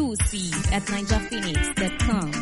exclusive at ninjaphoenix.com.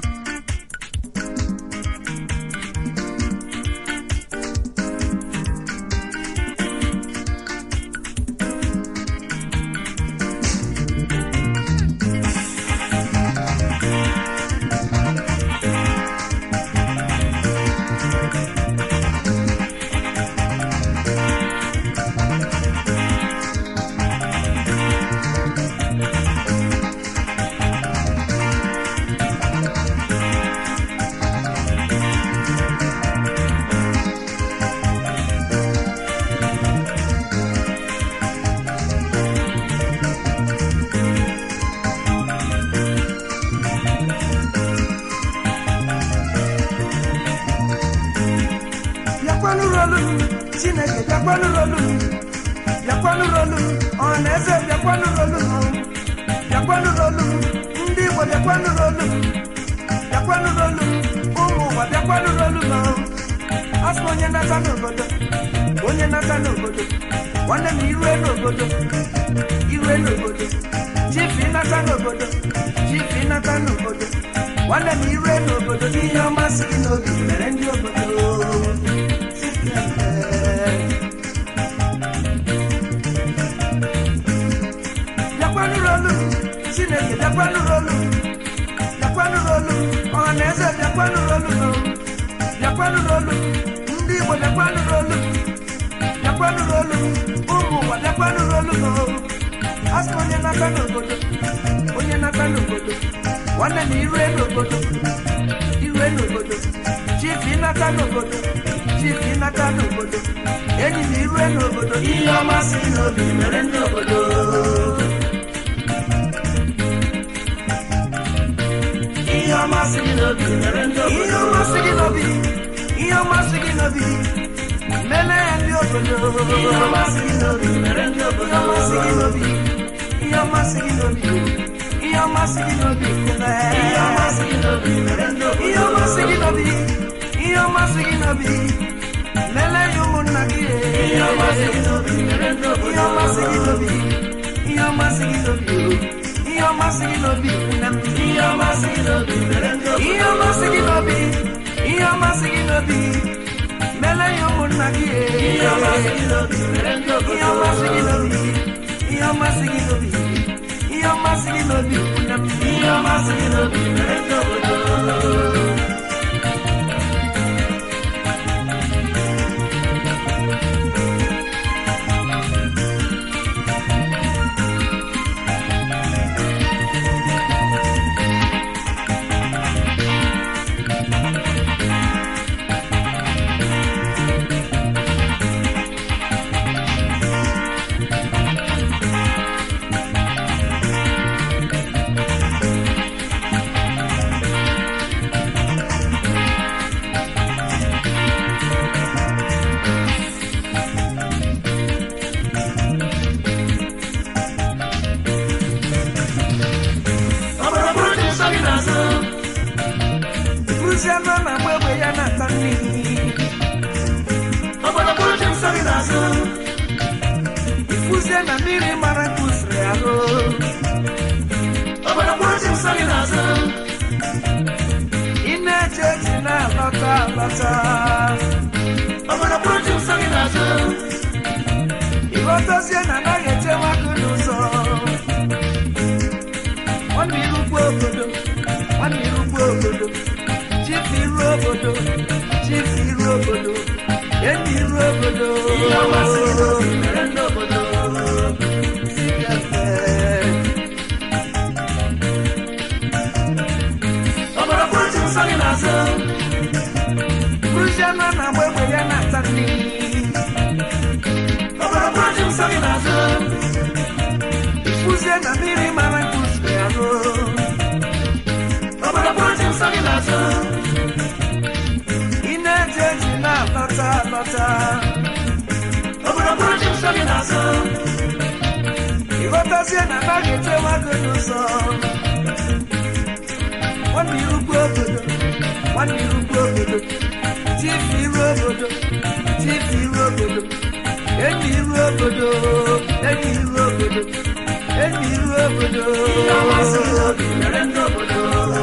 Emiru obodo. Ihe ọma si gị n'obi mere ndị obodo.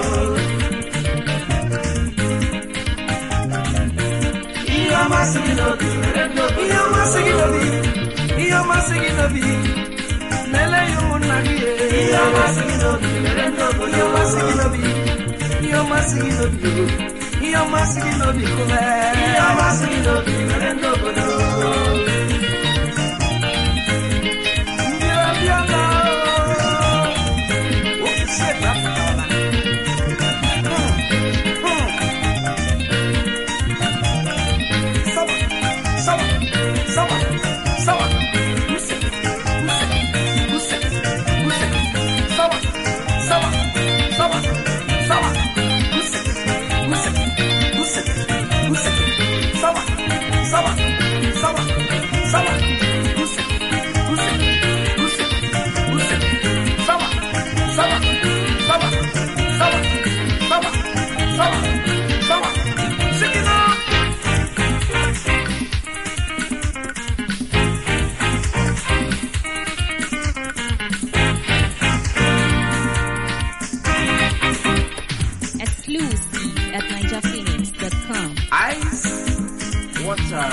Ihe ọma si gị n'obi mere ndị obodo. Ihe ọma si gị n'obi. Ihe ọma si gị n'obi. Mele ya ụmụnna gị. Ihe ọma si gị n'obi mere ndị obodo. Ihe ọma si gị n'obi. Ihe ọma si gị n'obi. Ihe ọma si gị n'obi kụme. Ihe ọma si gị n'obi mere ndị obodo. Ndị ọbịa na ofisi apụtala. Sawa, sawa, sawa, sawa. Use, use, use, use. Sawa, sawa, sawa, sawa. Use, use, use, use. Sawa, sawa, sawa, sawa. Use, use, use, use. Sawa, sawa, sawa, sawa, sawa, sawa, sawa. Shake it up. Exclusive at NigerPhoenix.com. Ice, water.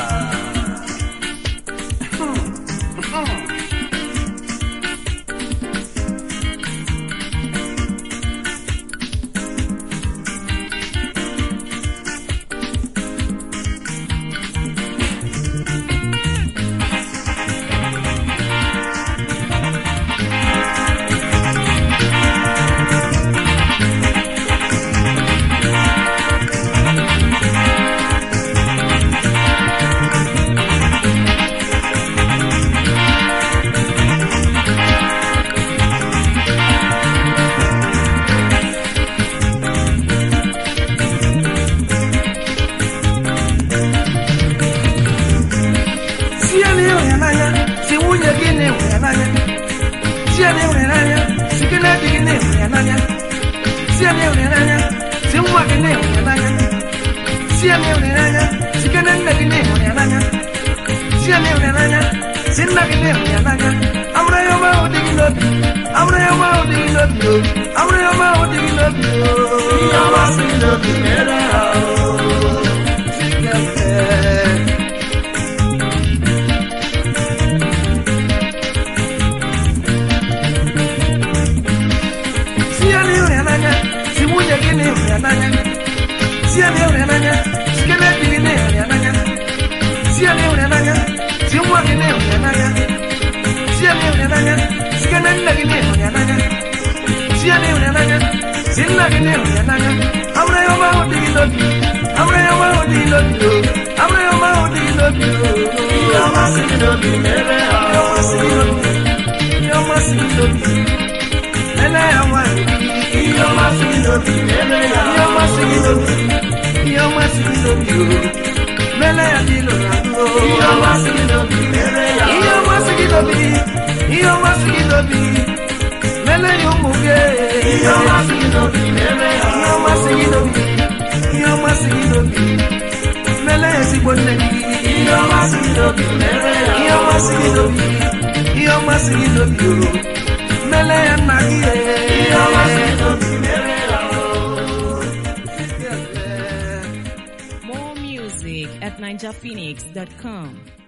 More music at NigerPhoenix.com.